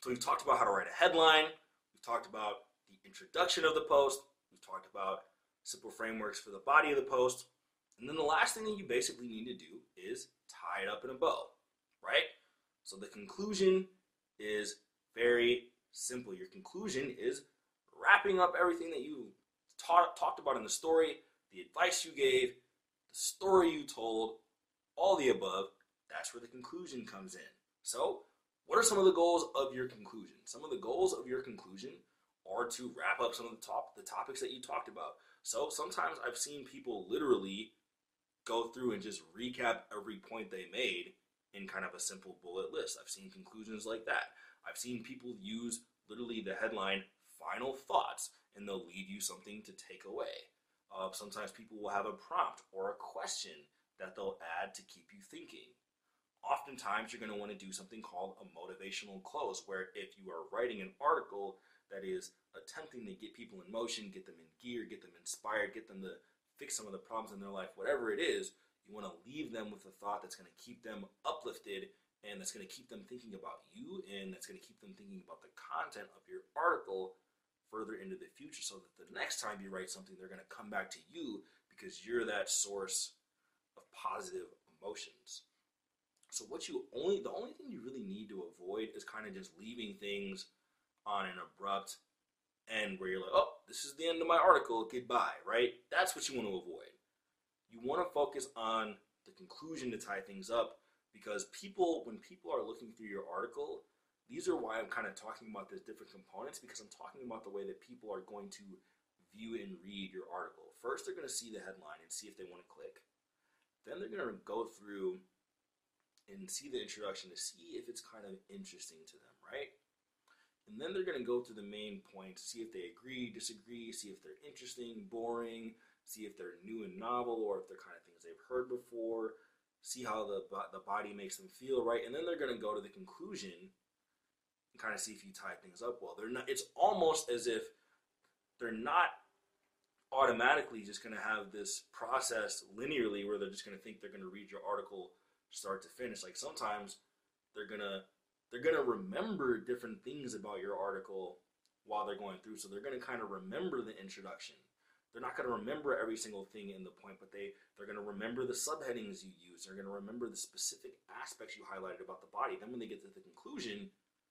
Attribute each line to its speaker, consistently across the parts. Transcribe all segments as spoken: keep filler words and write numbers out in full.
Speaker 1: So we've talked about how to write a headline. We've talked about the introduction of the post. We've talked about simple frameworks for the body of the post. And then the last thing that you basically need to do is tie it up in a bow, right? So the conclusion is very simple. Your conclusion is wrapping up everything that you taught, talked about in the story, the advice you gave, the story you told, all the above. That's where the conclusion comes in. So what are some of the goals of your conclusion? Some of the goals of your conclusion are to wrap up some of the top the topics that you talked about. So sometimes I've seen people literally go through and just recap every point they made in kind of a simple bullet list. I've seen conclusions like that. I've seen people use literally the headline final thoughts, and they'll leave you something to take away. Uh, sometimes people will have a prompt or a question that they'll add to keep you thinking. Oftentimes you're going to want to do something called a motivational close, where if you are writing an article that is attempting to get people in motion, get them in gear, get them inspired, get them to fix some of the problems in their life, whatever it is, you want to leave them with a thought that's going to keep them uplifted, and that's going to keep them thinking about you, and that's going to keep them thinking about the content of your article further into the future, so that the next time you write something, they're going to come back to you because you're that source of positive emotions. So what you only, the only thing you really need to avoid is kind of just leaving things on an abrupt end where you're like, oh, this is the end of my article, goodbye, right? That's what you want to avoid. You want to focus on the conclusion to tie things up, because people, when people are looking through your article, these are why I'm kind of talking about these different components, because I'm talking about the way that people are going to view and read your article. First, they're going to see the headline and see if they want to click. Then they're going to go through and see the introduction to see if it's kind of interesting to them, right? And then they're going to go to the main points, see if they agree, disagree, see if they're interesting, boring, see if they're new and novel, or if they're kind of things they've heard before, see how the, the body makes them feel, right? And then they're going to go to the conclusion and kind of see if you tie things up well. They're not, it's almost as if they're not automatically just going to have this process linearly where they're just going to think they're going to read your article start to finish. Like sometimes they're going to they're going to remember different things about your article while they're going through. So they're going to kind of remember the introduction. They're not going to remember every single thing in the point, but they, they're going to remember the subheadings you use. They're going to remember the specific aspects you highlighted about the body. Then when they get to the conclusion,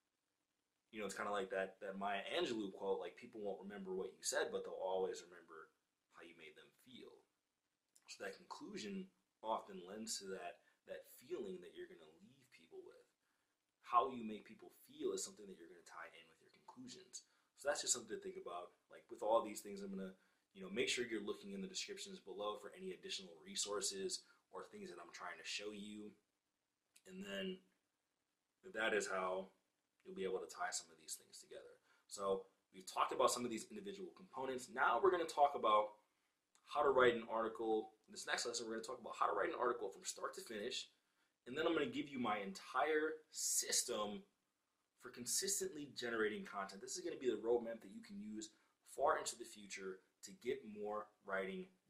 Speaker 1: you know, it's kind of like that, that Maya Angelou quote, like people won't remember what you said, but they'll always remember how you made them feel. So that conclusion often lends to that, that feeling that you're going to leave people with. How you make people feel is something that you're going to tie in with your conclusions. So that's just something to think about. Like with all these things, I'm going to, you know, make sure you're looking in the descriptions below for any additional resources or things that I'm trying to show you. And then that is how you'll be able to tie some of these things together. So we've talked about some of these individual components. Now we're going to talk about how to write an article. In this next lesson, we're going to talk about how to write an article from start to finish. And then I'm going to give you my entire system for consistently generating content. This is going to be the roadmap that you can use far into the future to get more writing